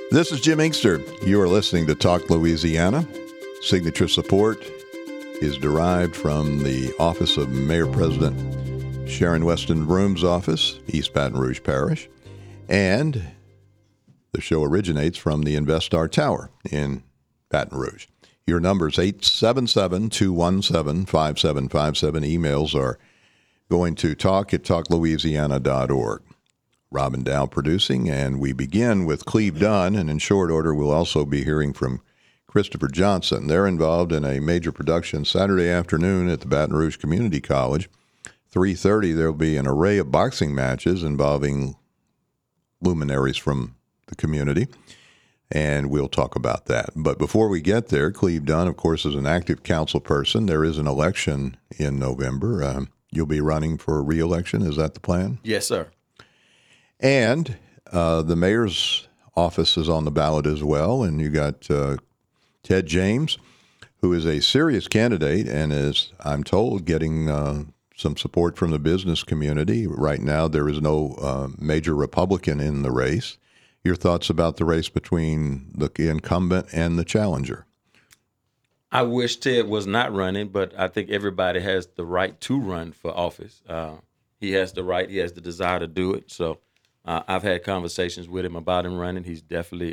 This is Jim Inkster. You are listening to Talk Louisiana. Signature support is derived from the Office of Mayor President Sharon Weston Broom's office, East Baton Rouge Parish, and the show originates from the InvestStar Tower in Baton Rouge. Your number is 877-217-5757. Emails are going to talk@talklouisiana.org. Robin Dow producing, and we begin with Cleve Dunn, and in short order, we'll also be hearing from Christopher Johnson. They're involved in a major production Saturday afternoon at the Baton Rouge Community College. 3:30, there'll be an array of boxing matches involving luminaries from the community, and we'll talk about that. But before we get there, Cleve Dunn, of course, is an active council person. There is an election in November. You'll be running for re-election. Is that the plan? Yes, sir. And the mayor's office is on the ballot as well. And you got Ted James, who is a serious candidate and is, I'm told, getting some support from the business community. Right now, there is no major Republican in the race. Your thoughts about the race between the incumbent and the challenger? I wish Ted was not running, but I think everybody has the right to run for office. He has the right, he has the desire to do it. So I've had conversations with him about him running. He's definitely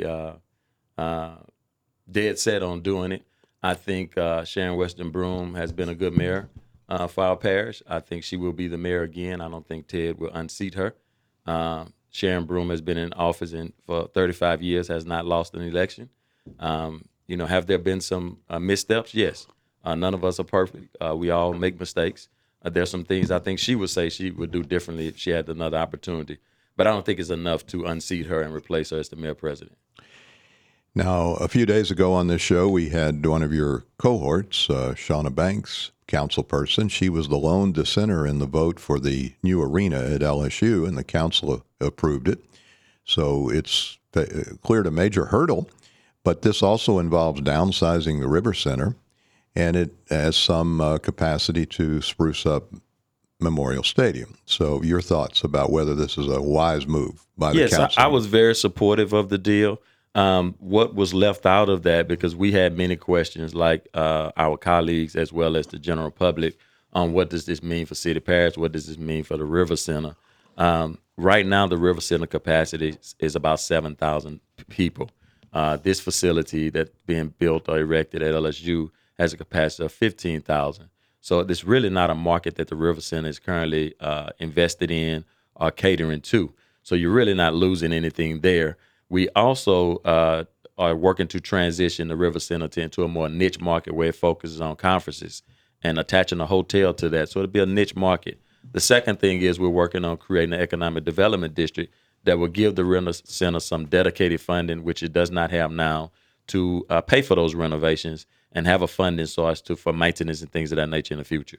dead set on doing it. I think Sharon Weston Broom has been a good mayor for our parish. I think she will be the mayor again. I don't think Ted will unseat her. Sharon Broom has been in office for 35 years, has not lost an election. Have there been some missteps? Yes. None of us are perfect. We all make mistakes. There's some things I think she would say she would do differently if she had another opportunity. But I don't think it's enough to unseat her and replace her as the mayor president. Now, a few days ago on this show, we had one of your cohorts, Shauna Banks, council person. She was the lone dissenter in the vote for the new arena at LSU, and the council approved it. So it's cleared a major hurdle. But this also involves downsizing the River Center, and it has some capacity to spruce up Memorial Stadium. So your thoughts about whether this is a wise move by the council? Yes, I was very supportive of the deal. What was left out of that, because we had many questions like our colleagues as well as the general public on what does this mean for City Parish? What does this mean for the River Center? Right now, the River Center capacity is about 7,000 people. This facility that's being built or erected at LSU has a capacity of 15,000. So it's really not a market that the River Center is currently invested in or catering to. So you're really not losing anything there. We also are working to transition the River Center into a more niche market where it focuses on conferences and attaching a hotel to that. So it'll be a niche market. The second thing is we're working on creating an economic development district that will give the River Center some dedicated funding, which it does not have now, to pay for those renovations and have a funding source for maintenance and things of that nature in the future.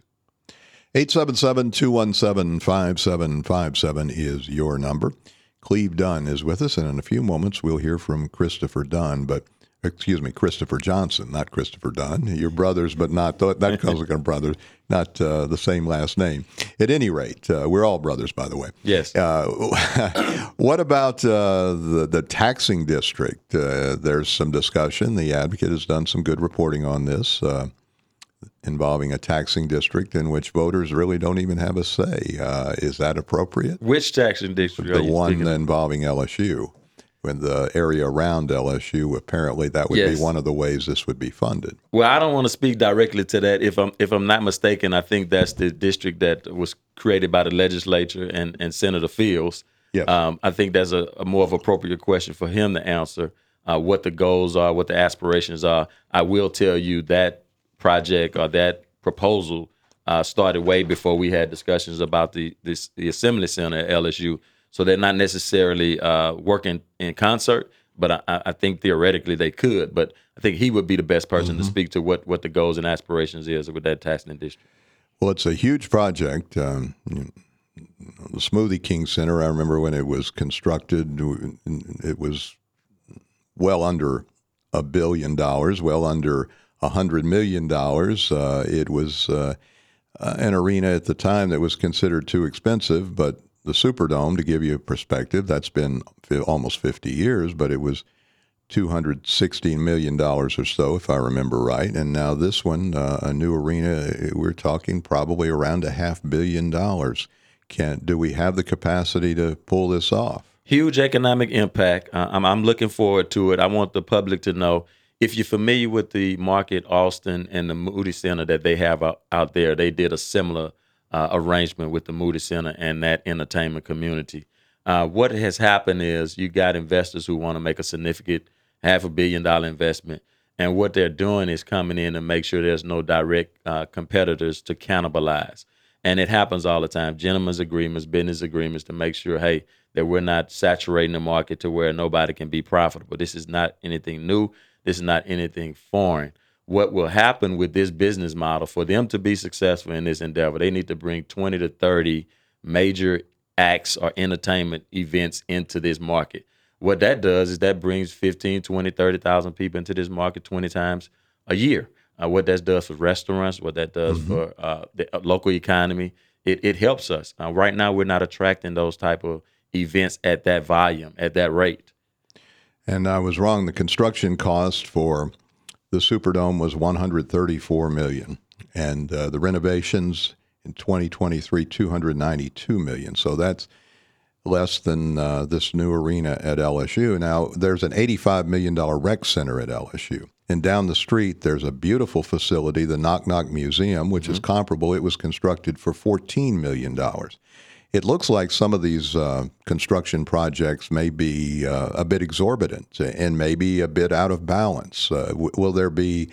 877-217-5757 is your number. Cleve Dunn is with us, and in a few moments we'll hear from Christopher Johnson, not Christopher Dunn. You're brothers, but not that cousin are brothers, not the same last name. At any rate, we're all brothers, by the way. Yes. What about the taxing district? There's some discussion. The Advocate has done some good reporting on this, involving a taxing district in which voters really don't even have a say. Is that appropriate? Which taxing district? The one involving LSU. In the area around LSU, apparently that would be one of the ways this would be funded. Well, I don't want to speak directly to that. If I'm not mistaken, I think that's the district that was created by the legislature and Senator Fields. Yes. I think that's a more of appropriate question for him to answer, what the goals are, what the aspirations are. I will tell you that project or that proposal started way before we had discussions about the Assembly Center at LSU. So they're not necessarily working in concert, but I think theoretically they could. But I think he would be the best person to speak to what the goals and aspirations is with that taxing district. Well, it's a huge project. The Smoothie King Center, I remember when it was constructed, it was well under $1 billion, well under $100 million. It was an arena at the time that was considered too expensive, but the Superdome, to give you a perspective, that's been almost 50 years, but it was $216 million or so, if I remember right. And now this one, a new arena, we're talking probably around $500 million. Do we have the capacity to pull this off? Huge economic impact. I'm looking forward to it. I want the public to know, if you're familiar with the Market Austin and the Moody Center that they have out there, they did a similar arrangement with the Moody Center and that entertainment community. What has happened is you got investors who want to make a significant $500 million investment, and what they're doing is coming in to make sure there's no direct competitors to cannibalize. And it happens all the time. Gentlemen's agreements, business agreements to make sure, hey, that we're not saturating the market to where nobody can be profitable. This is not anything new. This is not anything foreign. What will happen with this business model, for them to be successful in this endeavor, they need to bring 20 to 30 major acts or entertainment events into this market. What that does is that brings 15, 20, 30,000 people into this market 20 times a year. What that does for restaurants, what that does for the local economy, it helps us. Right now, we're not attracting those type of events at that volume, at that rate. And I was wrong. The construction cost for the Superdome was $134 million, and the renovations in 2023, $292 million. So that's less than this new arena at LSU. Now, there's an $85 million rec center at LSU. And down the street, there's a beautiful facility, the Knock Knock Museum, which is comparable. It was constructed for $14 million. It looks like some of these construction projects may be a bit exorbitant and maybe a bit out of balance. Will there be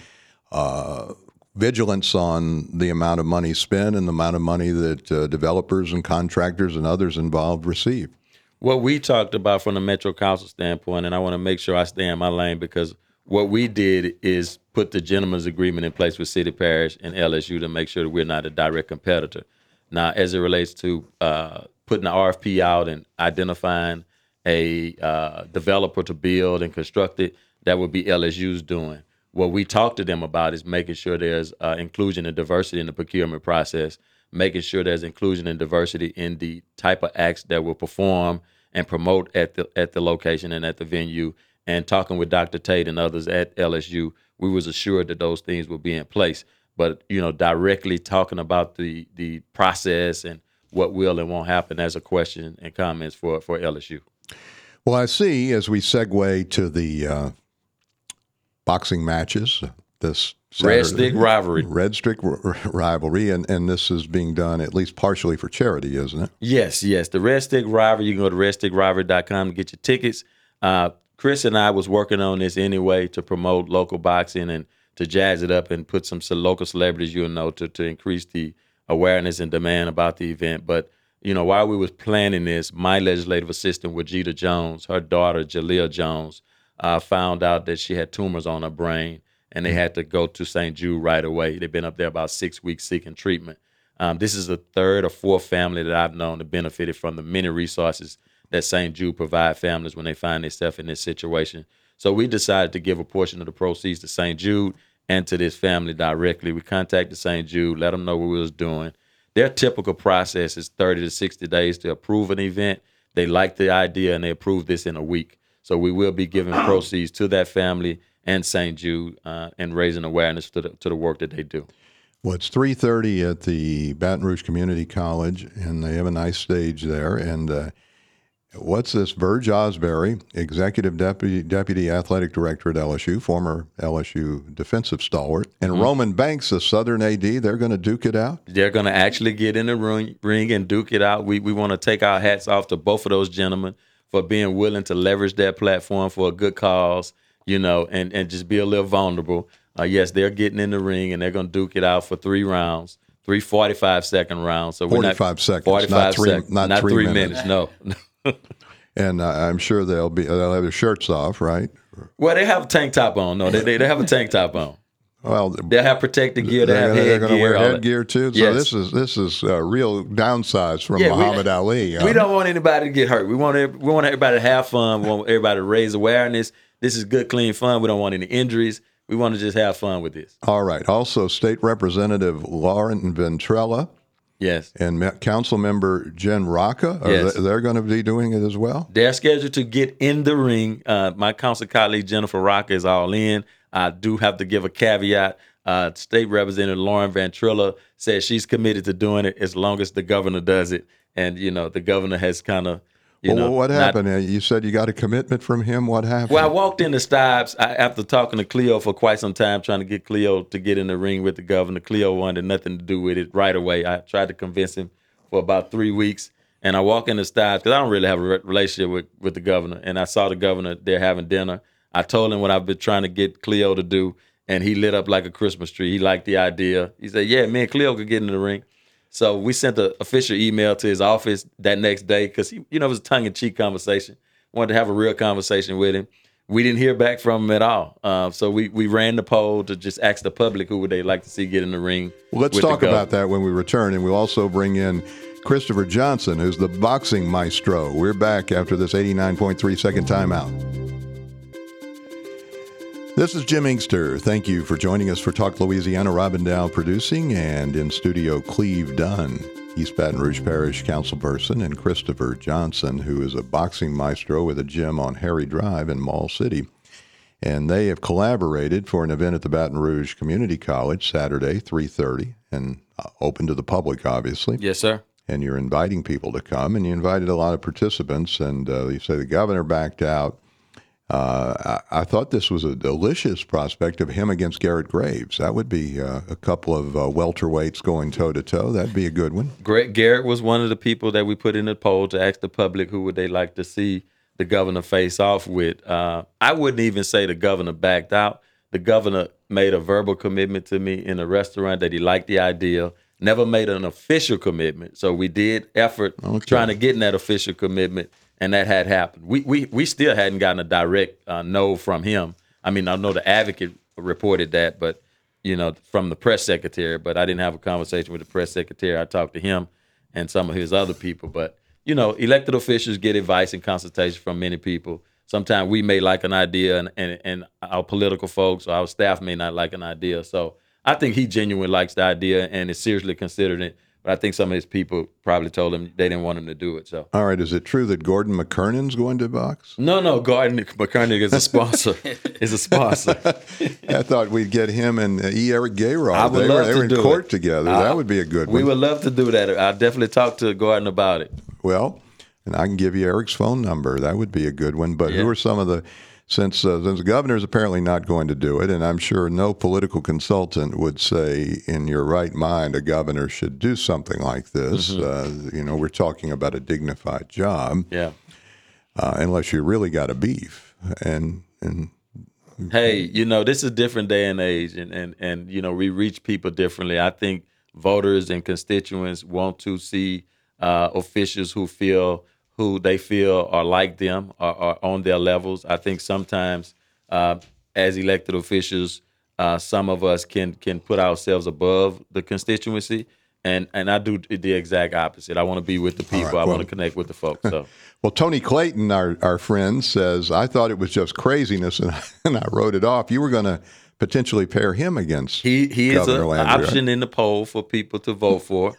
vigilance on the amount of money spent and the amount of money that developers and contractors and others involved receive? What we talked about from the Metro Council standpoint, and I want to make sure I stay in my lane, because what we did is put the gentleman's agreement in place with City Parish and LSU to make sure that we're not a direct competitor. Now, as it relates to putting the RFP out and identifying a developer to build and construct it, that would be LSU's doing. What we talked to them about is making sure there's inclusion and diversity in the procurement process, making sure there's inclusion and diversity in the type of acts that will perform and promote at the location and at the venue. And talking with Dr. Tate and others at LSU, we was assured that those things would be in place. But, directly talking about the process and what will and won't happen as a question and comments for LSU. Well, I see, as we segue to the boxing matches this Saturday, Red Stick Rivalry, and this is being done at least partially for charity, isn't it? Yes. The Red Stick Rivalry, you can go to redstickrivalry.com to get your tickets. Chris and I was working on this anyway to promote local boxing and to jazz it up and put some local celebrities, to increase the awareness and demand about the event. But, while we was planning this, my legislative assistant, Wajida Jones, her daughter, Jaleel Jones, found out that she had tumors on her brain, and they had to go to St. Jude right away. They've been up there about 6 weeks seeking treatment. This is the third or fourth family that I've known that benefited from the many resources that St. Jude provide families when they find themselves in this situation. So we decided to give a portion of the proceeds to St. Jude and to this family directly. We contacted St. Jude, let them know what we was doing. Their typical process is 30 to 60 days to approve an event. They like the idea, and they approved this in a week. So we will be giving proceeds to that family and St. Jude and raising awareness to the work that they do. Well, it's 3:30 at the Baton Rouge Community College, and they have a nice stage there. And what's this? Verge Osbury, Executive Deputy Athletic Director at LSU, former LSU defensive stalwart, and Roman Banks, the Southern AD, they're going to duke it out? They're going to actually get in the ring and duke it out. We want to take our hats off to both of those gentlemen for being willing to leverage that platform for a good cause, and just be a little vulnerable. Yes, they're getting in the ring, and they're going to duke it out for 3 rounds, 3 45-second rounds. So 45 seconds, 45 seconds, not 3 minutes. No. And I'm sure they'll have their shirts off, right? Well, they have a tank top on. No, they have a tank top on. Well, they'll have protective gear. They have headgear. They're going to wear headgear too. Yes. So this is a real downsize from Muhammad Ali. We don't want anybody to get hurt. We want everybody to have fun. We want everybody to raise awareness. This is good, clean fun. We don't want any injuries. We want to just have fun with this. All right. Also, State Representative Lauren Ventrella Yes. And Council Member Jen Rocca, Yes. they're going to be doing it as well? They're scheduled to get in the ring. My council colleague, Jennifer Rocca, is all in. I do have to give a caveat. State Representative Lauren Ventrilla says she's committed to doing it as long as the governor does it. And, the governor has kind of, What happened? You said you got a commitment from him. What happened? Well, I walked into Stibbs after talking to Cleo for quite some time, trying to get Cleo to get in the ring with the governor. Cleo wanted nothing to do with it right away. I tried to convince him for about 3 weeks. And I walk into Stibbs because I don't really have a relationship with the governor. And I saw the governor there having dinner. I told him what I've been trying to get Cleo to do, and he lit up like a Christmas tree. He liked the idea. He said, yeah, me and Cleo could get in the ring. So we sent an official email to his office that next day because it was a tongue-in-cheek conversation. Wanted to have a real conversation with him. We didn't hear back from him at all. So we ran the poll to just ask the public who would they like to see get in the ring. Well, let's talk about that when we return, and we'll also bring in Christopher Johnson, who's the boxing maestro. We're back after this 89.3 second timeout. This is Jim Inkster. Thank you for joining us for Talk Louisiana. Robin Dow producing, and in studio, Cleve Dunn, East Baton Rouge Parish councilperson, and Christopher Johnson, who is a boxing maestro with a gym on Harry Drive in Mall City. And they have collaborated for an event at the Baton Rouge Community College Saturday, 3:30, and open to the public, obviously. Yes, sir. And you're inviting people to come, and you invited a lot of participants, and you say the governor backed out. I thought this was a delicious prospect of him against Garrett Graves. That would be a couple of welterweights going toe-to-toe. That'd be a good one. Garrett was one of the people that we put in the poll to ask the public who would they like to see the governor face off with. I wouldn't even say the governor backed out. The governor made a verbal commitment to me in a restaurant that he liked the idea, never made an official commitment. So we did effort trying to get in that official commitment, and that had happened. We still hadn't gotten a direct no from him. I mean, I know the Advocate reported that, but from the press secretary, but I didn't have a conversation with the press secretary. I talked to him and some of his other people, but elected officials get advice and consultation from many people. Sometimes we may like an idea, and our political folks or our staff may not like an idea. So I think he genuinely likes the idea and is seriously considering it. But I think some of his people probably told him they didn't want him to do it. So, all right, is it true that Gordon McKernan's going to box? No, Gordon McKernan is a sponsor. I thought we'd get him and Eric Gayrod. I would love to do it. They were in court together. That would be a good one. We would love to do that. I'll definitely talk to Gordon about it. Well, and I can give you Eric's phone number. That would be a good one. But who are some of the, since the governor's apparently not going to do it, and I'm sure no political consultant would say in your right mind a governor should do something like this. Mm-hmm. We're talking about a dignified job. Yeah. Unless you really got a beef. And hey, this is a different day and age, and we reach people differently. I think voters and constituents want to see officials who they feel are like them, are on their levels. I think sometimes as elected officials, some of us can put ourselves above the constituency, and I do the exact opposite. I want to be with the people. Right, I want to connect with the folks. So. Well, Tony Clayton, our friend, says, I thought it was just craziness, and I wrote it off. You were going to potentially pair him against he is an Landry, option in the poll for people to vote for.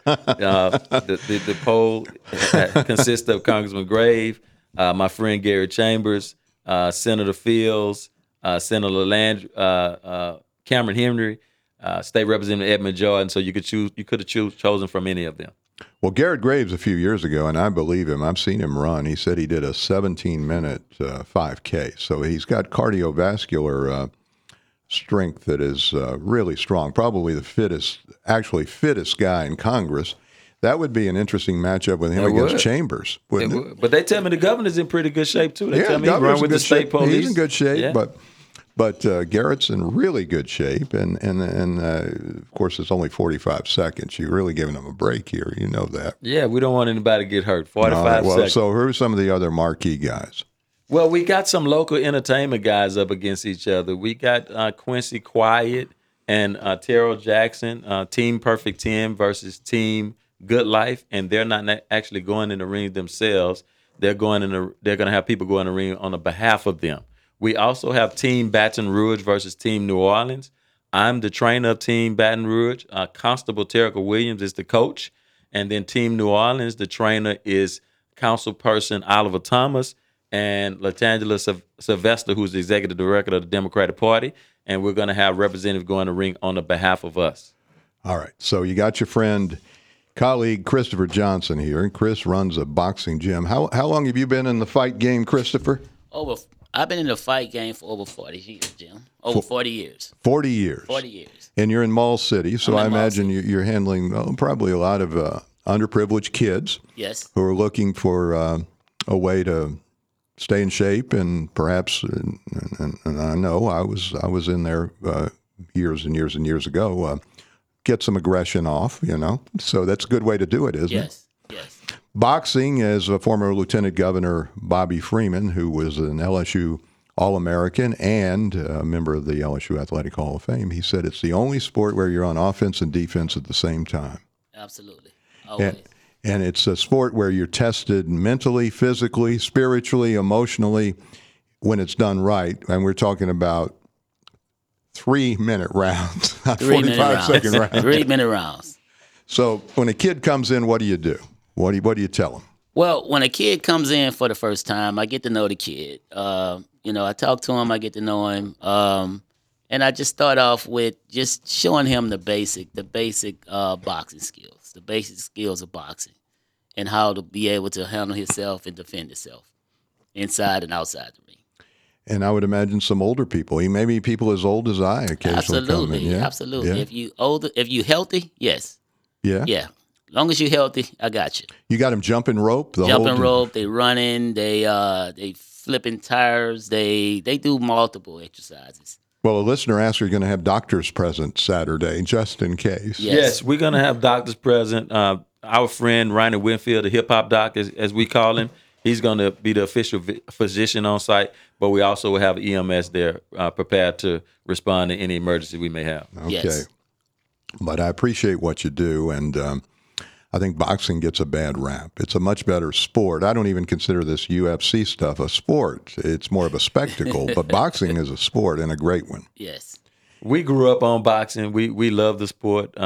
The poll consists of Congressman Grave, my friend Gary Chambers, Senator Fields, Senator Landry, Cameron Henry, State Representative Edmund Jordan. So you could have chosen from any of them. Well, Garrett Graves a few years ago, and I believe him. I've seen him run. He said he did a 17-minute 5K. So he's got cardiovascular strength that is really strong, probably the fittest guy in Congress. That would be an interesting matchup with him against Chambers, wouldn't it? But they tell me the governor's in pretty good shape, too. They tell me he run with the state police. He's in good shape, but Garrett's in really good shape, and of course, it's only 45 seconds. You're really giving him a break here. You know that. Yeah, we don't want anybody to get hurt. 45 seconds. So who are some of the other marquee guys? Well, we got some local entertainment guys up against each other. We got Quincy Quiet and Terrell Jackson, Team Perfect 10 versus Team Good Life, and they're not actually going in the ring themselves. They're going to have people go in the ring on the behalf of them. We also have Team Baton Rouge versus Team New Orleans. I'm the trainer of Team Baton Rouge. Constable Terrica Williams is the coach, And then Team New Orleans, the trainer is councilperson Oliver Thomas and Latangela Sylvester, who's the executive director of the Democratic Party. And we're going to have representatives go in the ring on the behalf of us. All right. So you got your friend, colleague Christopher Johnson here, and Chris runs a boxing gym. How long have you been in the fight game, Christopher? I've been in the fight game for over 40 years, Jim. Over 40 years. 40 years. 40 years. And you're in Mall City, so I I'm in Mall imagine you're handling probably a lot of underprivileged kids Yes. who are looking for a way to stay in shape, and perhaps, and I know I was in there years and years and years ago, get some aggression off, So that's a good way to do it, isn't it? Yes. Boxing, as a former Lieutenant Governor Bobby Freeman, who was an LSU All-American and a member of the LSU Athletic Hall of Fame, he said it's the only sport where you're on offense and defense at the same time. Absolutely. Always. And it's a sport where you're tested mentally, physically, spiritually, emotionally when it's done right. And we're talking about 3-minute rounds, not 45-second rounds. 3-minute rounds. So when a kid comes in, what do you do? What do you tell him? Well, when a kid comes in for the first time, I get to know the kid. I talk to him, I get to know him. And I just start off with just showing him the basic boxing skills, the basic skills of boxing, and how to be able to handle himself and defend himself inside and outside the ring. And I would imagine some older people, maybe people as old as I occasionally come in. Yeah? Absolutely. Yeah. If you healthy, yes. Yeah. Yeah. Long as you're healthy, I got you. You got them jumping rope? Jumping rope, they running, they flipping tires, they do multiple exercises. Well, a listener asked, are you going to have doctors present Saturday, just in case? Yes, we're going to have doctors present. Our friend, Ryan Winfield, the hip-hop doc, as we call him, he's going to be the official physician on site, but we also will have EMS there prepared to respond to any emergency we may have. Okay. Yes. But I appreciate what you do, and I think boxing gets a bad rap. It's a much better sport. I don't even consider this UFC stuff a sport. It's more of a spectacle, but boxing is a sport, and a great one. Yes. We grew up on boxing. We love the sport.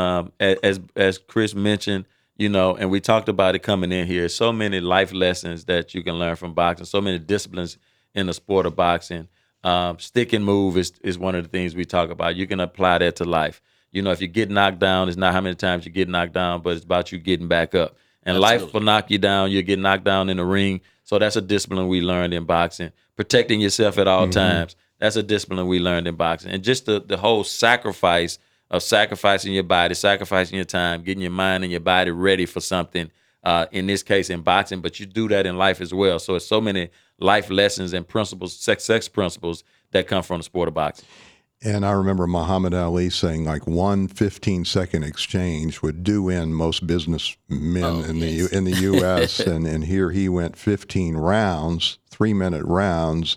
As Chris mentioned, and we talked about it coming in here. So many life lessons that you can learn from boxing. So many disciplines in the sport of boxing. Stick and move is one of the things we talk about. You can apply that to life. If you get knocked down, it's not how many times you get knocked down, but it's about you getting back up. And Absolutely. Life will knock you down. You'll get knocked down in the ring. So that's a discipline we learned in boxing. Protecting yourself at all times. That's a discipline we learned in boxing. And just the whole sacrifice of sacrificing your body, sacrificing your time, getting your mind and your body ready for something, in this case in boxing, but you do that in life as well. So it's so many life lessons and principles, success principles that come from the sport of boxing. And I remember Muhammad Ali saying like one 15-second exchange would do in most businessmen in the U.S. and here he went 15 rounds, 3-minute rounds,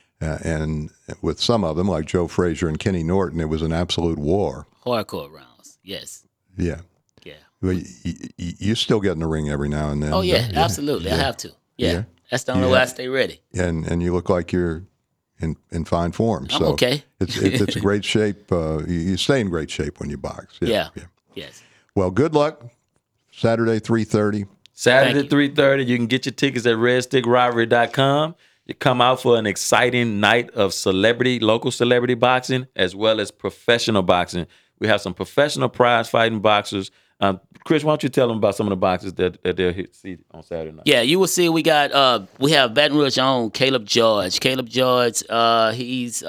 and with some of them like Joe Frazier and Kenny Norton, it was an absolute war. Hardcore rounds. Yes. Yeah. Yeah. Well, you still get in the ring every now and then. Oh yeah, absolutely. Yeah. I have to. Yeah. Yeah. That's the only way I stay ready. And you look like you're in fine form. I'm so okay. It's a great shape. You stay in great shape when you box. Yeah. Yes. Well, good luck. Saturday, 3:30. Saturday, 3:30. You can get your tickets at redstickrivalry.com. You come out for an exciting night of local celebrity boxing, as well as professional boxing. We have some professional prize fighting boxers. Chris, why don't you tell them about some of the boxers that they'll see on Saturday night? Yeah, you will see we have Baton Rouge own Caleb George. Caleb George, he's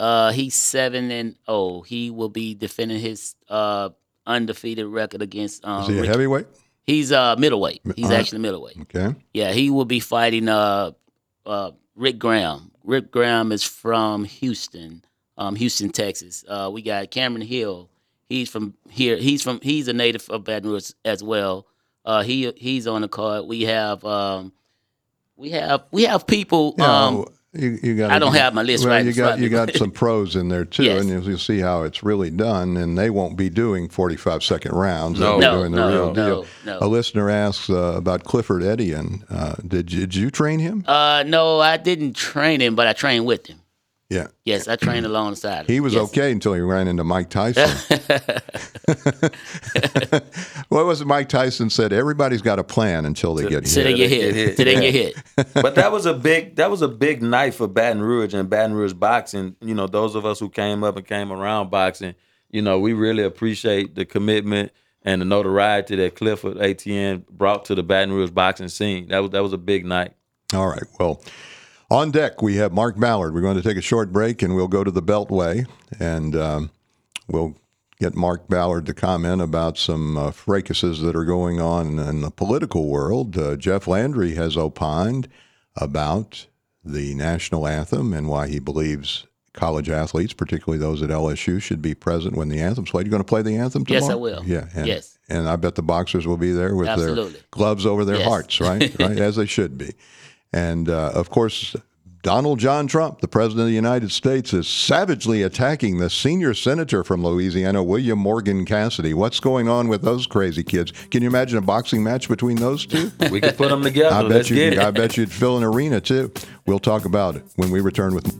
7-0. He will be defending his undefeated record against Is he a heavyweight? He's middleweight. He's actually middleweight. Okay. Yeah, he will be fighting Rick Graham. Rick Graham is from Houston, Texas. We got Cameron Hill. He's from here. He's a native of Baton Rouge as well. He's on the card. We have people. You got. I don't have my list right in front of me. You got some pros in there too, Yes. and you'll see how it's really done. And they won't be doing 45-second rounds. No. They'll be doing the real no, deal. no. A listener asks about Clifford Etienne. Did you train him? No, I didn't train him, but I trained with him. Yeah. Yes, I trained alongside him. He was Yes. okay until he ran into Mike Tyson. What was it Mike Tyson said? Everybody's got a plan until they get So hit. they get hit. Till they get hit. But that was a big night for Baton Rouge and Baton Rouge boxing. You know, those of us who came up and came around boxing, you know, we really appreciate the commitment and the notoriety that Clifford ATN brought to the Baton Rouge boxing scene. That was a big night. All right. Well, on deck, we have Mark Ballard. We're going to take a short break, and we'll go to the Beltway, and we'll get Mark Ballard to comment about some fracases that are going on in the political world. Jeff Landry has opined about the national anthem and why he believes college athletes, particularly those at LSU, should be present when the anthem's played. You going to play the anthem tomorrow? Yes, I will. Yeah. And, Yes. And I bet the boxers will be there with Absolutely. their gloves over their Yes. hearts, right? Right, as they should be. And, of course, Donald John Trump, the President of the United States, is savagely attacking the senior senator from Louisiana, William Morgan Cassidy. What's going on with those crazy kids? Can you imagine a boxing match between those two? We could put them together. Let's get it. I bet you'd fill an arena, too. We'll talk about it when we return with.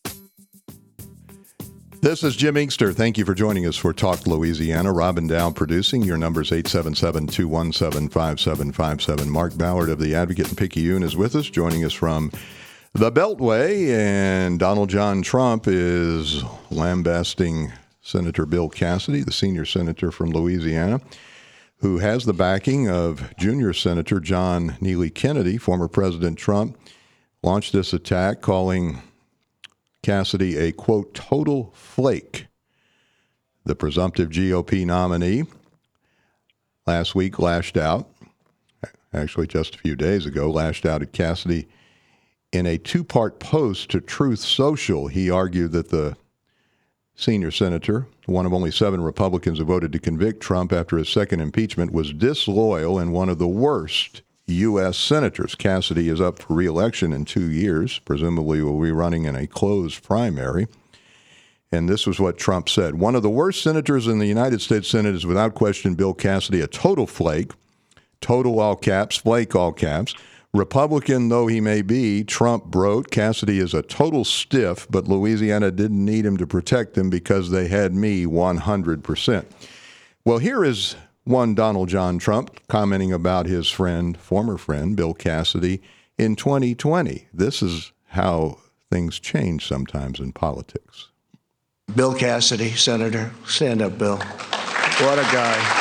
This is Jim Inkster. Thank you for joining us for Talk Louisiana. Robin Dow producing. Your number's 877-217-5757. Mark Ballard of The Advocate in Picayune is with us, joining us from the Beltway. And Donald John Trump is lambasting Senator Bill Cassidy, the senior senator from Louisiana, who has the backing of junior Senator John Neely Kennedy. Former President Trump launched this attack, calling Cassidy a, quote, total flake. The presumptive GOP nominee last week lashed out, actually just a few days ago, lashed out at Cassidy in a two-part post to Truth Social. He argued that the senior senator, one of only 7 Republicans who voted to convict Trump after his second impeachment, was disloyal and one of the worst U.S. senators. Cassidy is up for re-election in 2 years, presumably will be running in a closed primary. And this was what Trump said. One of the worst senators in the United States Senate is without question Bill Cassidy, a total flake, total all caps, flake all caps. Republican though he may be, Trump wrote, Cassidy is a total stiff, but Louisiana didn't need him to protect him because they had me 100%. Well, here is one Donald John Trump commenting about his friend, former friend, Bill Cassidy in 2020. This is how things change sometimes in politics. Bill Cassidy, Senator. Stand up, Bill. What a guy.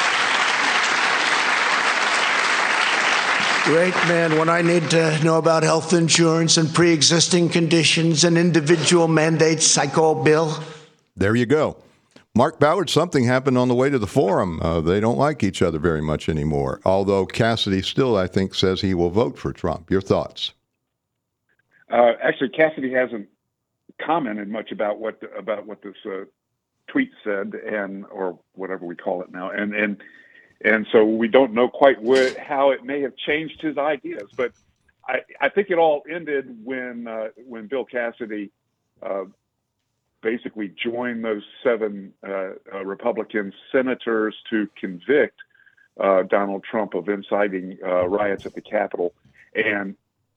Great man. When I need to know about health insurance and pre-existing conditions and individual mandates, I call Bill. There you go. Mark Ballard, something happened on the way to the forum. They don't like each other very much anymore, although Cassidy still, I think, says he will vote for Trump. Your thoughts? Actually, Cassidy hasn't commented much about what this tweet said, or whatever we call it now, and so we don't know quite how it may have changed his ideas. But I think it all ended when Bill Cassidy basically joined those 7 Republican senators to convict Donald Trump of inciting riots at the Capitol, and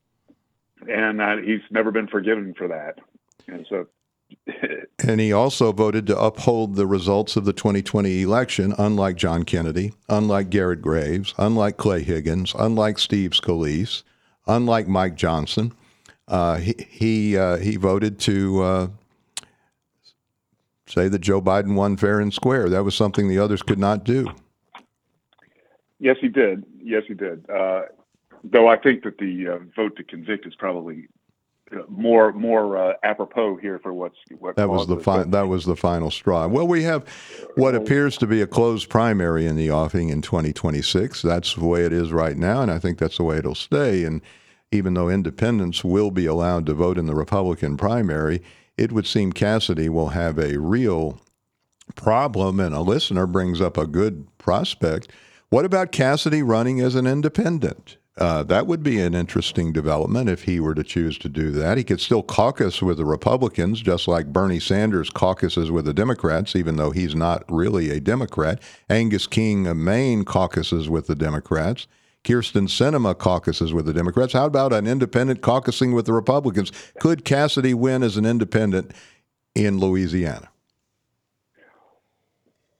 he's never been forgiven for that. And so, and he also voted to uphold the results of the 2020 election, unlike John Kennedy, unlike Garrett Graves, unlike Clay Higgins, unlike Steve Scalise, unlike Mike Johnson. He voted to say that Joe Biden won fair and square. That was something the others could not do. Yes, he did. Though I think that the vote to convict is probably more apropos here for what that was the final straw. Well, we have what appears to be a closed primary in the offing in 2026. That's the way it is right now, and I think that's the way it'll stay. And even though independents will be allowed to vote in the Republican primary, it would seem Cassidy will have a real problem, and a listener brings up a good prospect. What about Cassidy running as an independent? That would be an interesting development if he were to choose to do that. He could still caucus with the Republicans, just like Bernie Sanders caucuses with the Democrats, even though he's not really a Democrat. Angus King of Maine caucuses with the Democrats. Kyrsten Sinema caucuses with the Democrats. How about an independent caucusing with the Republicans? Could Cassidy win as an independent in Louisiana?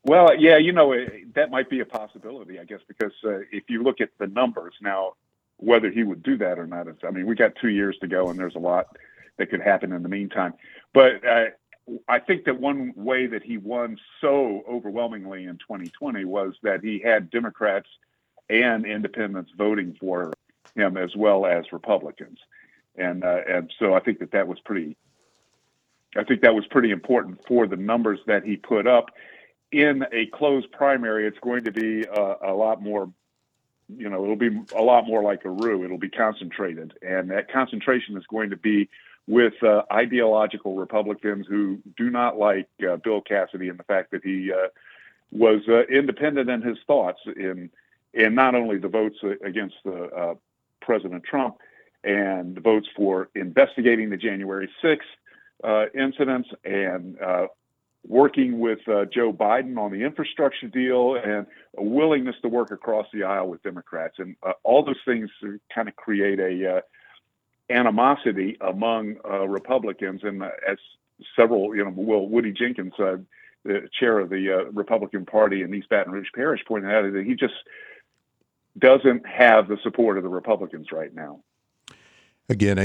Well, yeah, that might be a possibility, I guess, because if you look at the numbers now, whether he would do that or not, we got 2 years to go, and there's a lot that could happen in the meantime. But I think that one way that he won so overwhelmingly in 2020 was that he had Democrats and independents voting for him as well as Republicans, and so I think that was pretty. I think that was pretty important for the numbers that he put up. In a closed primary, it's going to be a lot more. It'll be a lot more like a roux. It'll be concentrated, and that concentration is going to be with ideological Republicans who do not like Bill Cassidy and the fact that he was independent in his thoughts in not only the votes against President Trump and the votes for investigating the January 6th incidents and working with Joe Biden on the infrastructure deal and a willingness to work across the aisle with Democrats. And all those things kind of create a animosity among Republicans. And as several, Woody Jenkins, the chair of the Republican Party in East Baton Rouge Parish, pointed out that he just doesn't have the support of the Republicans right now. Again,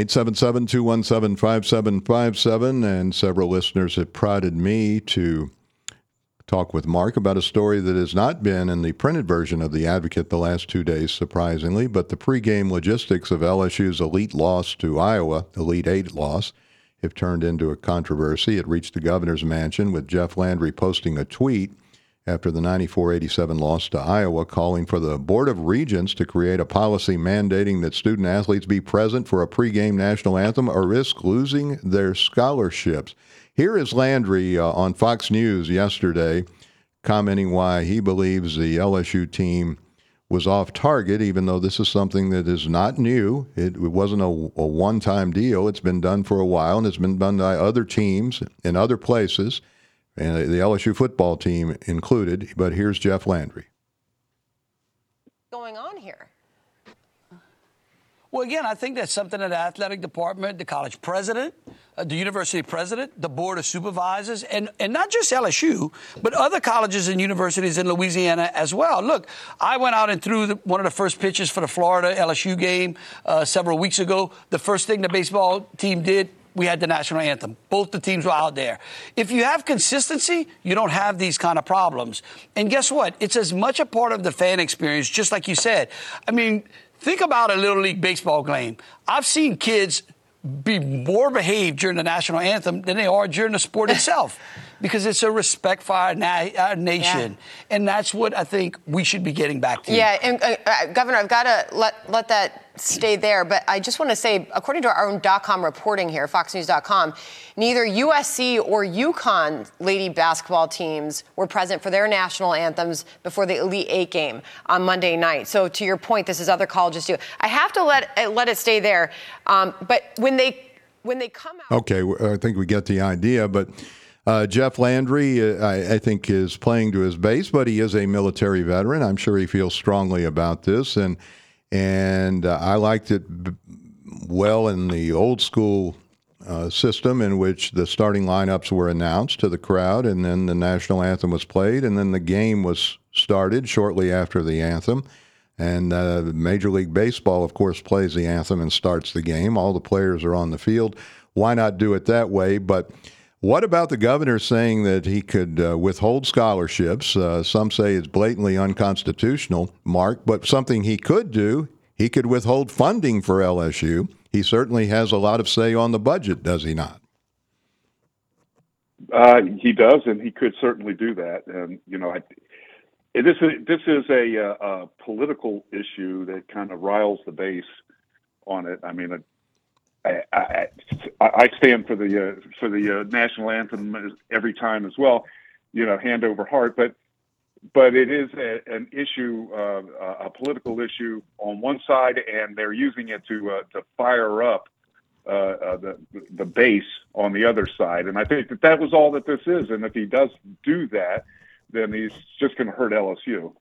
877-217-5757, and several listeners have prodded me to talk with Mark about a story that has not been in the printed version of The Advocate the last 2 days, surprisingly, but the pregame logistics of LSU's Elite loss to Iowa, Elite Eight loss, have turned into a controversy. It reached the governor's mansion with Jeff Landry posting a tweet after the 94-87 loss to Iowa, calling for the Board of Regents to create a policy mandating that student athletes be present for a pregame national anthem or risk losing their scholarships. Here is Landry on Fox News yesterday commenting why he believes the LSU team was off target, even though this is something that is not new. It wasn't a one-time deal. It's been done for a while, and it's been done by other teams in other places, and the LSU football team included. But here's Jeff Landry. Going on here? Well, again, I think that's something that the athletic department, the college president, the university president, the board of supervisors, and not just LSU, but other colleges and universities in Louisiana as well. Look, I went out and threw one of the first pitches for the Florida LSU game several weeks ago. The first thing the baseball team did, we had the national anthem. Both the teams were out there. If you have consistency, you don't have these kind of problems. And guess what? It's as much a part of the fan experience, just like you said. I mean, think about a Little League baseball game. I've seen kids be more behaved during the national anthem than they are during the sport itself, because it's a respect for our nation. Yeah. And that's what I think we should be getting back to. Yeah, and Governor, I've got to let that stay there, but I just want to say, according to our own .com reporting here, foxnews.com, neither USC or UConn lady basketball teams were present for their national anthems before the Elite Eight game on Monday night. So to your point, this is other colleges too. I have to let it stay there. But when they come out... Okay, I think we get the idea, but... Jeff Landry, I think, is playing to his base, but he is a military veteran. I'm sure he feels strongly about this, and I liked it well in the old school system in which the starting lineups were announced to the crowd, and then the national anthem was played, and then the game was started shortly after the anthem. And Major League Baseball, of course, plays the anthem and starts the game. All the players are on the field. Why not do it that way? But what about the governor saying that he could withhold scholarships? Some say it's blatantly unconstitutional, Mark, but something he could do. He could withhold funding for LSU. He certainly has a lot of say on the budget, does he not? He does, and he could certainly do that. And, this is a political issue that kind of riles the base on it. I mean, I stand for the national anthem every time as well, hand over heart. But it is an issue, a political issue on one side, and they're using it to fire up the base on the other side. And I think that was all that this is. And if he does do that, then he's just going to hurt LSU.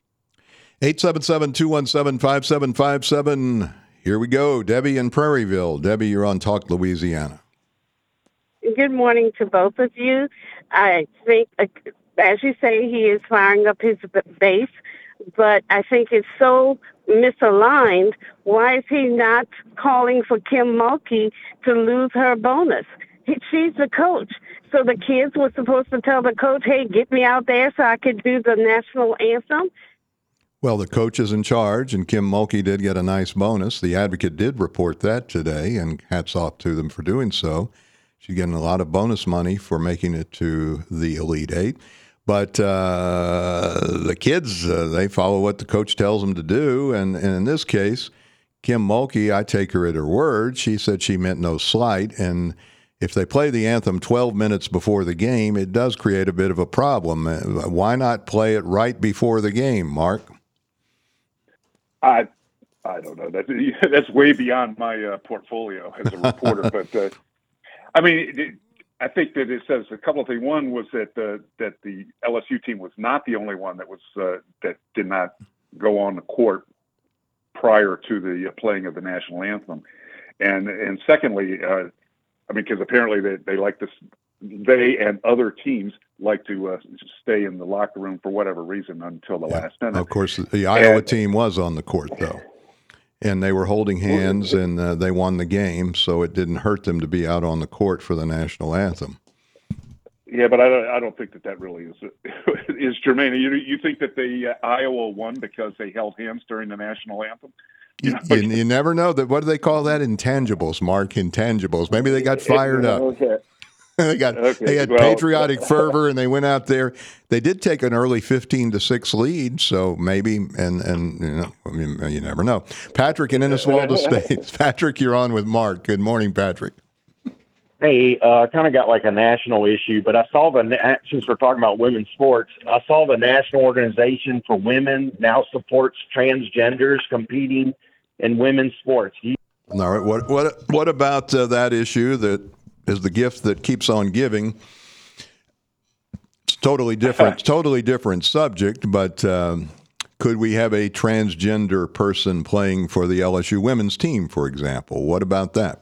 877-217-5757. Here we go. Debbie in Prairieville. Debbie, you're on Talk Louisiana. Good morning to both of you. I think as you say, he is firing up his base, but I think it's so misaligned. Why is he not calling for Kim Mulkey to lose her bonus? She's the coach. So the kids were supposed to tell the coach, hey, get me out there so I could do the national anthem. Well, the coach is in charge, and Kim Mulkey did get a nice bonus. The Advocate did report that today, and hats off to them for doing so. She's getting a lot of bonus money for making it to the Elite Eight. But the kids, they follow what the coach tells them to do. And in this case, Kim Mulkey, I take her at her word. She said she meant no slight. And if they play the anthem 12 minutes before the game, it does create a bit of a problem. Why not play it right before the game, Mark? I don't know. That's way beyond my portfolio as a reporter. But I mean, I think that it says a couple of things. One was that the LSU team was not the only one that did not go on the court prior to the playing of the national anthem, and secondly, I mean, because apparently they like this. They and other teams like to stay in the locker room for whatever reason until the last minute. Of course, the Iowa team was on the court, though, and they were holding hands, and they won the game, so it didn't hurt them to be out on the court for the national anthem. Yeah, but I don't think that really is germane. You think that the Iowa won because they held hands during the national anthem? You never know. What do they call that? Intangibles, Mark. Intangibles. Maybe they got fired up. Okay. They had patriotic fervor, and they went out there. They did take an early 15-6 lead, so maybe, and you never know. Patrick in Inniswalda Estates. Patrick, you're on with Mark. Good morning, Patrick. Hey, kind of got like a national issue, but I saw since we're talking about women's sports, I saw the National Organization for Women now supports transgenders competing in women's sports. All right. What about that issue that is the gift that keeps on giving? It's totally different subject, but could we have a transgender person playing for the LSU women's team, for example? What about that?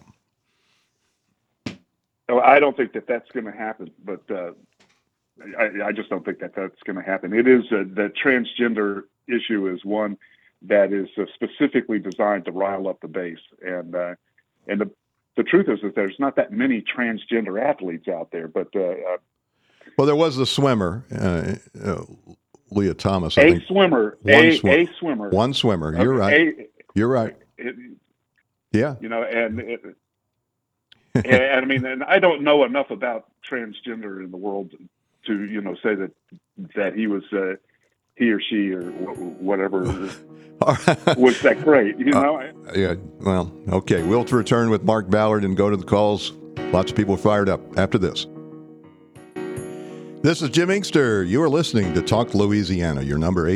I don't think that that's going to happen, but I just don't think that that's going to happen. It is the transgender issue is one that is specifically designed to rile up the base, and the truth is that there's not that many transgender athletes out there. But well, there was the swimmer, Leah Thomas. One swimmer. You're right. You're right. Yeah. And I mean, and I don't know enough about transgender in the world to, say that he was, he or she or whatever was that great, Yeah. Well, okay. We'll return with Mark Ballard and go to the calls. Lots of people are fired up after this. This is Jim Inkster. You are listening to Talk Louisiana. Your number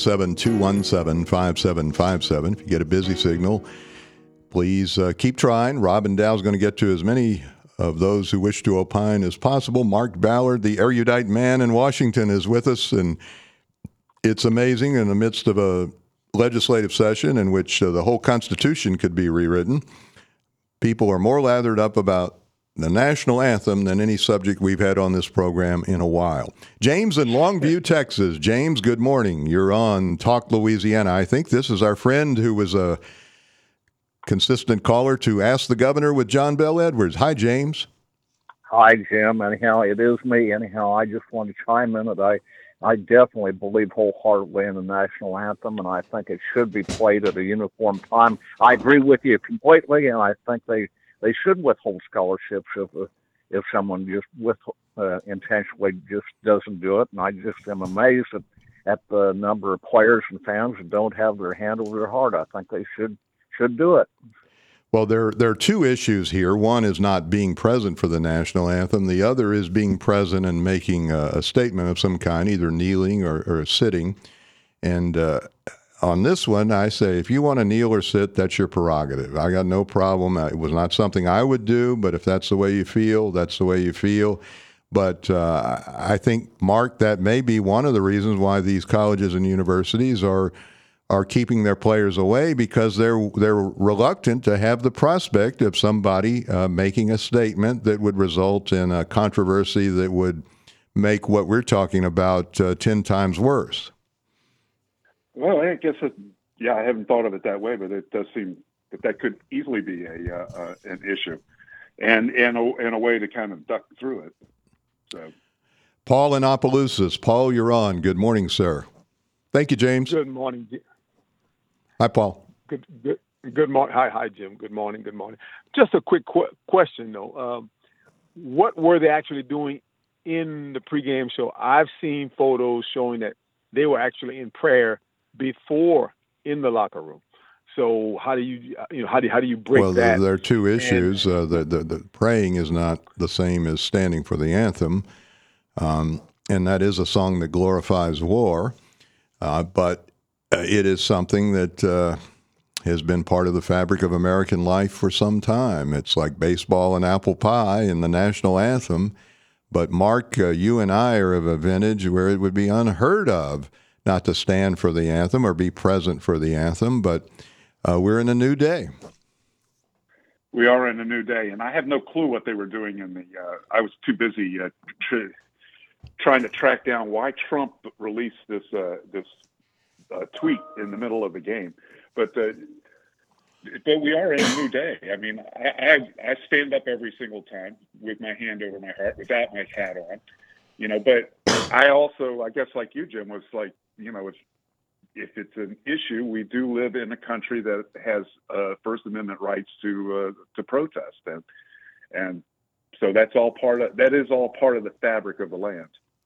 877-217-5757. If you get a busy signal, please keep trying. Rob and Dow's going to get to as many of those who wish to opine as possible. Mark Ballard, the erudite man in Washington, is with us, and it's amazing in the midst of a legislative session in which the whole Constitution could be rewritten. People are more lathered up about the national anthem than any subject we've had on this program in a while. James in Longview, Texas. James, good morning. You're on Talk Louisiana. I think this is our friend who was a consistent caller to Ask the Governor with John Bell Edwards. Hi, James. Hi, Jim. Anyhow, it is me. Anyhow, I just want to chime in that I definitely believe wholeheartedly in the national anthem, and I think it should be played at a uniform time. I agree with you completely, and I think they should withhold scholarships if someone just intentionally just doesn't do it. And I just am amazed at the number of players and fans that don't have their hand over their heart. I think they should do it. Well, there are two issues here. One is not being present for the national anthem. The other is being present and making a statement of some kind, either kneeling or sitting. And on this one, I say, if you want to kneel or sit, that's your prerogative. I got no problem. It was not something I would do, but if that's the way you feel, that's the way you feel. But I think, Mark, that may be one of the reasons why these colleges and universities are keeping their players away, because they're reluctant to have the prospect of somebody making a statement that would result in a controversy that would make what we're talking about 10 times worse. Well, I guess I haven't thought of it that way, but it does seem that could easily be an issue, and in a way to kind of duck through it. So, Paul in Opelousas. Paul, you're on. Good morning, sir. Thank you, James. Good morning. Hi, Paul. Good morning. Hi, Jim. Good morning. Just a quick question, though. What were they actually doing in the pregame show? I've seen photos showing that they were actually in prayer before in the locker room. So how do you break that? Well, there are two issues. The praying is not the same as standing for the anthem, and that is a song that glorifies war. But it is something that has been part of the fabric of American life for some time. It's like baseball and apple pie and the national anthem. But Mark, you and I are of a vintage where it would be unheard of not to stand for the anthem or be present for the anthem. But we're in a new day. We are in a new day, and I have no clue what they were doing in the. I was too busy trying to track down why Trump released this tweet in the middle of the game. But we are in a new day. I mean, I stand up every single time with my hand over my heart without my hat on, But I also, I guess, like you, Jim, was like, if it's an issue, we do live in a country that has First Amendment rights to protest, and so that is all part of the fabric of the land.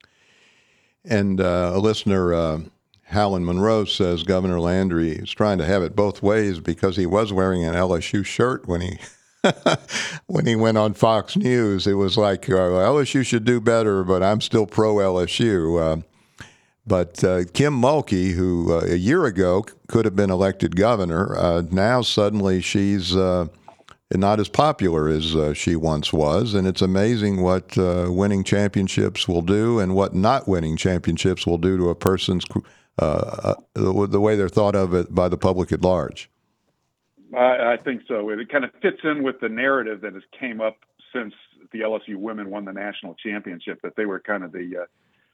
And a listener, Howland Monroe, says Governor Landry is trying to have it both ways because he was wearing an LSU shirt when he when he went on Fox News. It was like LSU should do better, but I'm still pro LSU. But Kim Mulkey, who a year ago could have been elected governor, now suddenly she's not as popular as she once was. And it's amazing what winning championships will do and what not winning championships will do to a person's the way they're thought of it by the public at large. I think so. It kind of fits in with the narrative that has came up since the LSU women won the national championship, that they were kind of the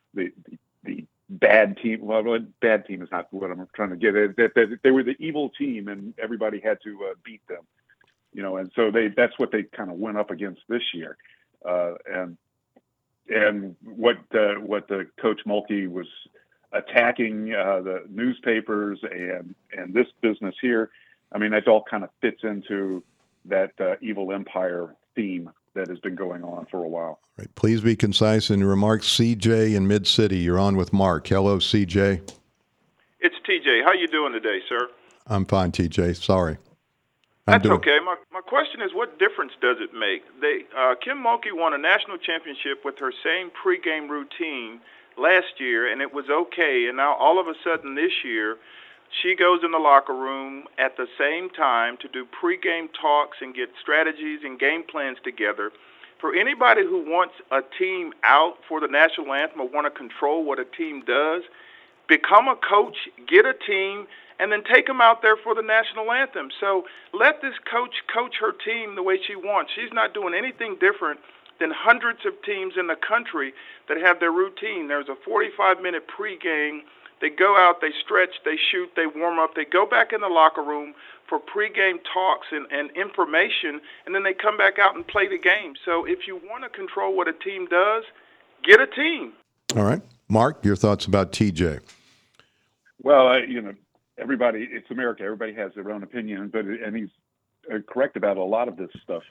bad team. Well, bad team is not what I'm trying to get at. That they were the evil team, and everybody had to beat them. And so that's what they kind of went up against this year. And what the Coach Mulkey was attacking the newspapers and this business here, I mean, that all kind of fits into that evil empire theme that has been going on for a while. Right. Please be concise in your remarks. CJ in Mid-City, you're on with Mark. Hello, CJ. It's TJ. How you doing today, sir? I'm fine, TJ. Sorry. That's okay. My question is, what difference does it make? Kim Mulkey won a national championship with her same pregame routine last year, and it was okay. And now all of a sudden this year, she goes in the locker room at the same time to do pregame talks and get strategies and game plans together. For anybody who wants a team out for the national anthem or want to control what a team does, become a coach, get a team, and then take them out there for the national anthem. So let this coach her team the way she wants. She's not doing anything different than hundreds of teams in the country that have their routine. There's a 45-minute pregame. They go out, they stretch, they shoot, they warm up, they go back in the locker room for pregame talks and information, and then they come back out and play the game. So if you want to control what a team does, get a team. All right. Mark, your thoughts about TJ? Well, everybody, it's America. Everybody has their own opinion, and he's correct about a lot of this stuff.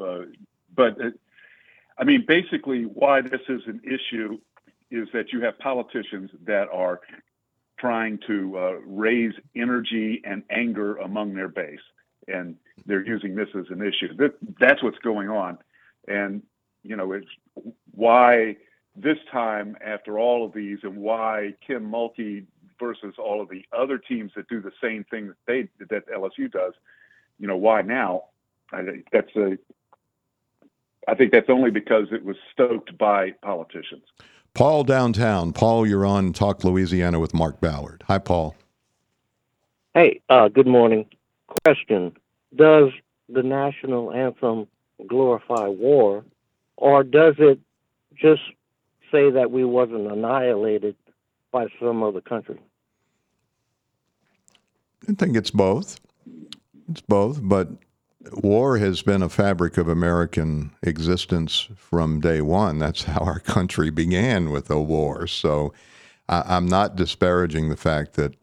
I mean, basically why this is an issue is that you have politicians that are trying to raise energy and anger among their base, and they're using this as an issue. That's what's going on, and it's why this time after all of these, and why Kim Mulkey versus all of the other teams that do the same thing that LSU does. Why now? I think that's only because it was stoked by politicians. Paul downtown. Paul, you're on Talk Louisiana with Mark Ballard. Hi, Paul. Hey, good morning. Question: does the national anthem glorify war, or does it just say that we wasn't annihilated by some other country? I think it's both. It's both, but war has been a fabric of American existence from day one. That's how our country began, with a war. So I'm not disparaging the fact that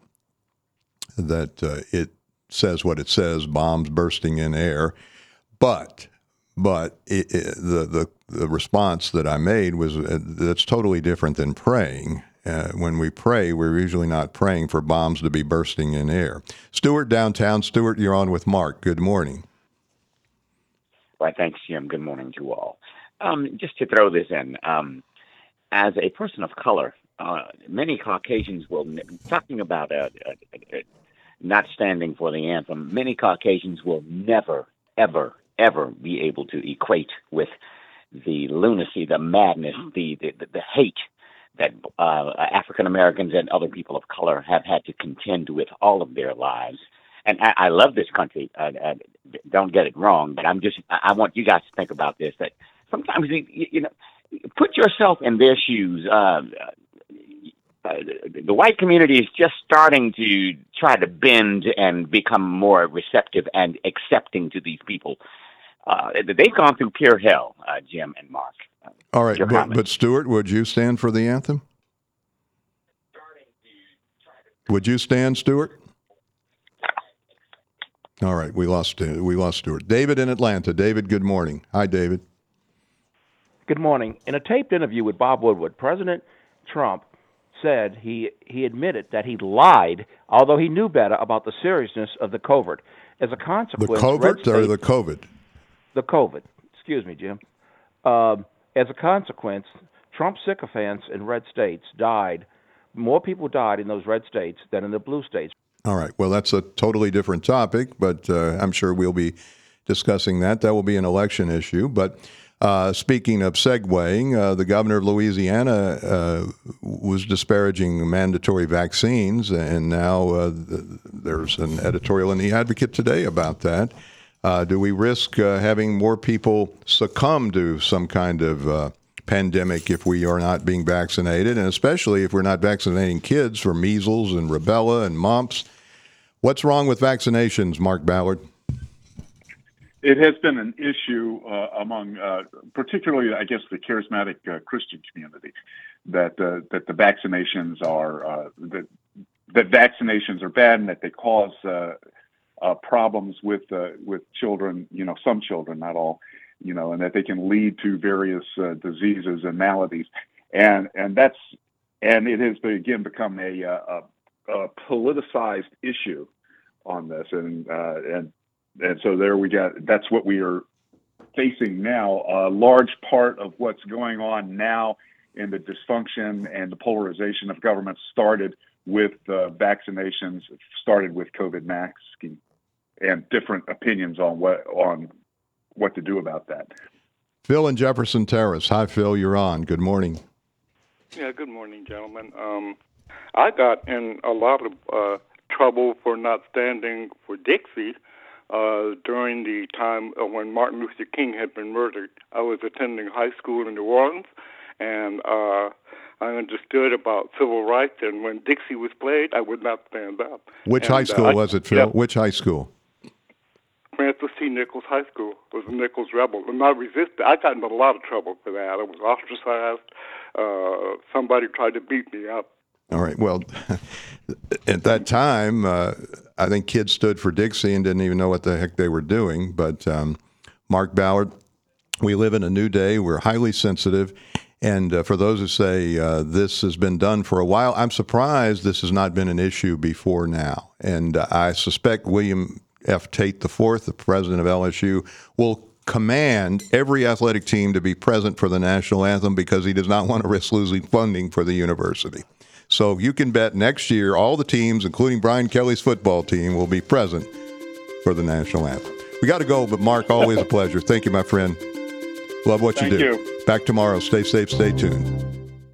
it says what it says, bombs bursting in air, but the response that I made was that's totally different than praying. When we pray, we're usually not praying for bombs to be bursting in air. Stuart, downtown. Stuart, you're on with Mark. Good morning. Well, thanks, Jim. Good morning to all. Just to throw this in, as a person of color, many Caucasians will, talking about not standing for the anthem, many Caucasians will never, ever, ever be able to equate with the lunacy, the madness, the hate that African Americans and other people of color have had to contend with all of their lives. And I love this country. Don't get it wrong, but I want you guys to think about this, that sometimes, you know, put yourself in their shoes. The white community is just starting to try to bend and become more receptive and accepting to these people. They've gone through pure hell, Jim and Mark. All right, but Stuart, would you stand for the anthem? Would you stand, Stuart? All right, we lost Stuart. David in Atlanta. David, good morning. Hi, David. Good morning. In a taped interview with Bob Woodward, President Trump said he admitted that he lied, although he knew better about the seriousness of the COVID. As a consequence, the covert or the COVID? The COVID. Excuse me, Jim. As a consequence, Trump sycophants in red states died. More people died in those red states than in the blue states. All right. Well, that's a totally different topic, but I'm sure we'll be discussing that. That will be an election issue. But speaking of segueing, the governor of Louisiana was disparaging mandatory vaccines, and now there's an editorial in The Advocate today about that. Do we risk having more people succumb to some kind of pandemic if we are not being vaccinated, and especially if we're not vaccinating kids for measles and rubella and mumps? What's wrong with vaccinations, Mark Ballard? It has been an issue among, particularly, I guess, the charismatic Christian community, that the vaccinations are that vaccinations are bad and that they cause problems with children. You know, some children, not all. You know, and that they can lead to various diseases and maladies, and it has again become a politicized issue on this, and so there we got. That's what we are facing now. A large part of what's going on now in the dysfunction and the polarization of government started with vaccinations, started with COVID masking, and different opinions on what to do about that. Phil in Jefferson Terrace. Hi, Phil. You're on. Good morning. Yeah, good morning, gentlemen. I got in a lot of trouble for not standing for Dixie during the time when Martin Luther King had been murdered. I was attending high school in New Orleans, and I understood about civil rights, and when Dixie was played, I would not stand up. Which high school was it, Phil? Which high school? Francis C. Nichols High School. Was a Nichols rebel, and I resisted. I got into a lot of trouble for that. I was ostracized. Somebody tried to beat me up. All right. Well, at that time, I think kids stood for Dixie and didn't even know what the heck they were doing. But Mark Ballard, we live in a new day. We're highly sensitive. And for those who say this has been done for a while, I'm surprised this has not been an issue before now. And I suspect William F. Tate IV, the president of LSU, will command every athletic team to be present for the national anthem because he does not want to risk losing funding for the university. So you can bet next year all the teams, including Brian Kelly's football team, will be present for the national anthem. We got to go, but Mark, always a pleasure. Thank you, my friend. Love what you do. Thank you. Back tomorrow. Stay safe, stay tuned.